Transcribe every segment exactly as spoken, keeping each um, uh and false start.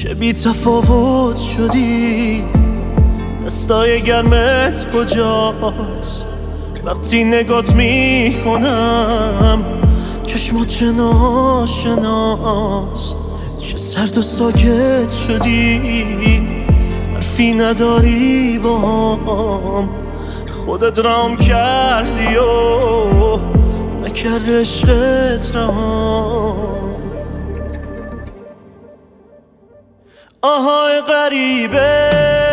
چه بی تفاوت شدی، دستای گرمت کجاست؟ وقتی نگات میکنم چشمات چه ناشناست. چه سرد و ساکت شدی، حرفی نداری باهم. خودت رام کردی و نکرد عشقت رام. آهای غریبه،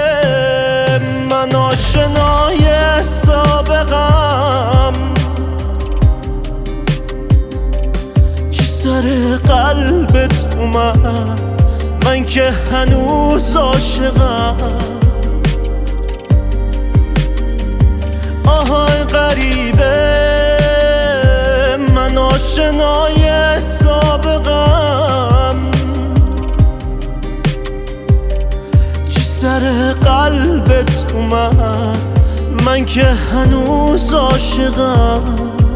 من آشنای سابقم. چی سر قلبت اومد؟ من که هنوز عاشقم. آهای غریبه، من آشنای سابقم. چی سر قلبت اومد؟ من که هنوز عاشقم.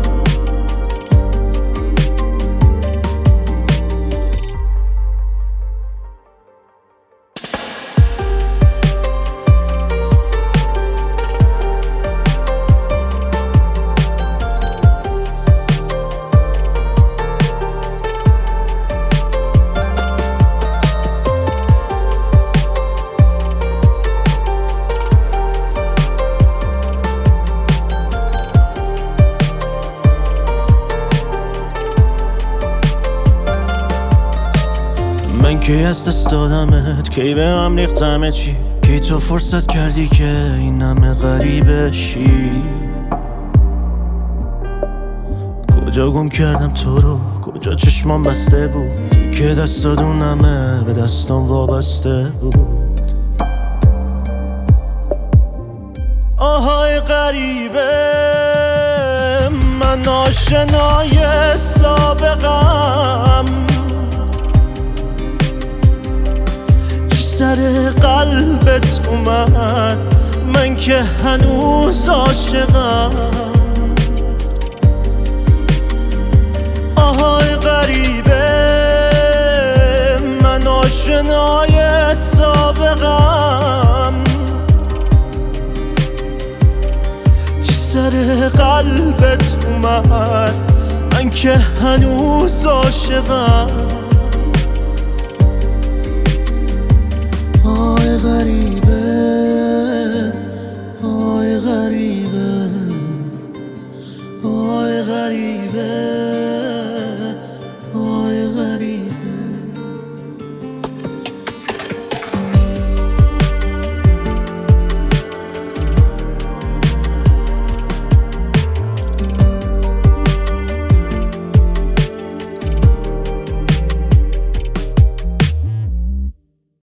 کی از دست دادمت، کی به هم ریختمه چی، کی تو فرصت کردی که این همه غریبه شی. کجا گم کردم تو رو، کجا چشمام بسته بود، که دست دادون همه به دستام وابسته بود. آهای غریبه، من آشنای سابقم. سر قلبت اومد؟ من که هنوز عاشقم. آهای غریبه، من آشنای سابقم. چی سر قلبت اومد؟ من که هنوز عاشقم. آی غریبه، آی غریبه، آی غریبه.